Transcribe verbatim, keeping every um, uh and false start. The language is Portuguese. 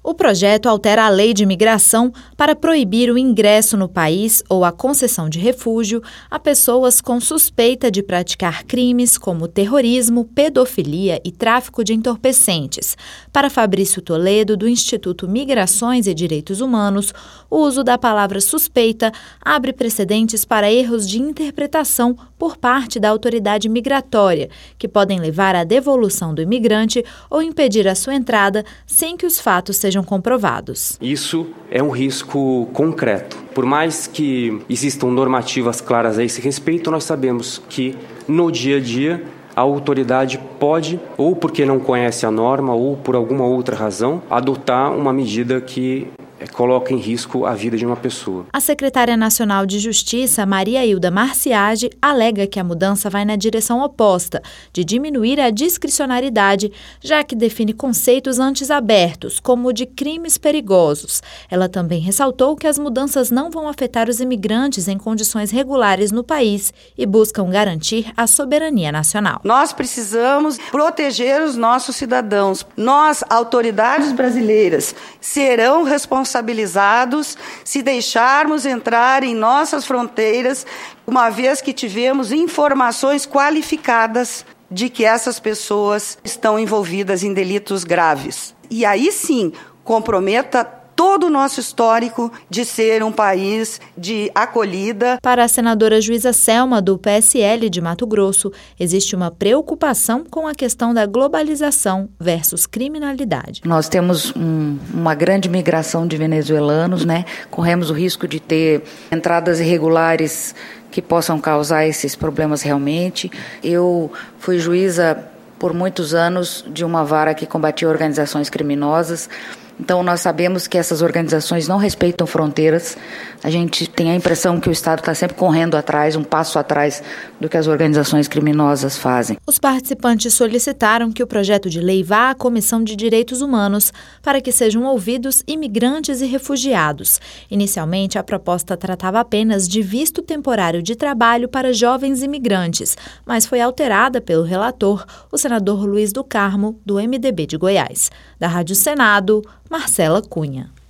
O projeto altera a lei de imigração para proibir o ingresso no país ou a concessão de refúgio a pessoas com suspeita de praticar crimes como terrorismo, pedofilia e tráfico de entorpecentes. Para Fabrício Toledo, do Instituto Migrações e Direitos Humanos, o uso da palavra suspeita abre precedentes para erros de interpretação por parte da autoridade migratória, que podem levar à devolução do imigrante ou impedir a sua entrada sem que os fatos sejam sejam comprovados. Isso é um risco concreto. Por mais que existam normativas claras a esse respeito, nós sabemos que no dia a dia a autoridade pode, ou porque não conhece a norma, ou por alguma outra razão, adotar uma medida que coloca em risco a vida de uma pessoa. A secretária nacional de Justiça, Maria Hilda Marciage, alega que a mudança vai na direção oposta, de diminuir a discricionariedade, já que define conceitos antes abertos, como o de crimes perigosos. Ela também ressaltou que as mudanças não vão afetar os imigrantes em condições regulares no país e buscam garantir a soberania nacional. Nós precisamos proteger os nossos cidadãos. Nós, autoridades brasileiras, serão responsáveis responsabilizados se deixarmos entrar em nossas fronteiras, uma vez que tivemos informações qualificadas de que essas pessoas estão envolvidas em delitos graves. E aí sim, comprometa todo o nosso histórico de ser um país de acolhida. Para a senadora Juíza Selma, do P S L de Mato Grosso, existe uma preocupação com a questão da globalização versus criminalidade. Nós temos um, uma grande migração de venezuelanos, né? Corremos o risco de ter entradas irregulares que possam causar esses problemas realmente. Eu fui juíza por muitos anos de uma vara que combatia organizações criminosas. Então, nós sabemos que essas organizações não respeitam fronteiras. A gente tem a impressão que o Estado está sempre correndo atrás, um passo atrás do que as organizações criminosas fazem. Os participantes solicitaram que o projeto de lei vá à Comissão de Direitos Humanos para que sejam ouvidos imigrantes e refugiados. Inicialmente, a proposta tratava apenas de visto temporário de trabalho para jovens imigrantes, mas foi alterada pelo relator, o senador Luiz do Carmo, do M D B de Goiás. Da Rádio Senado, Marcela Cunha.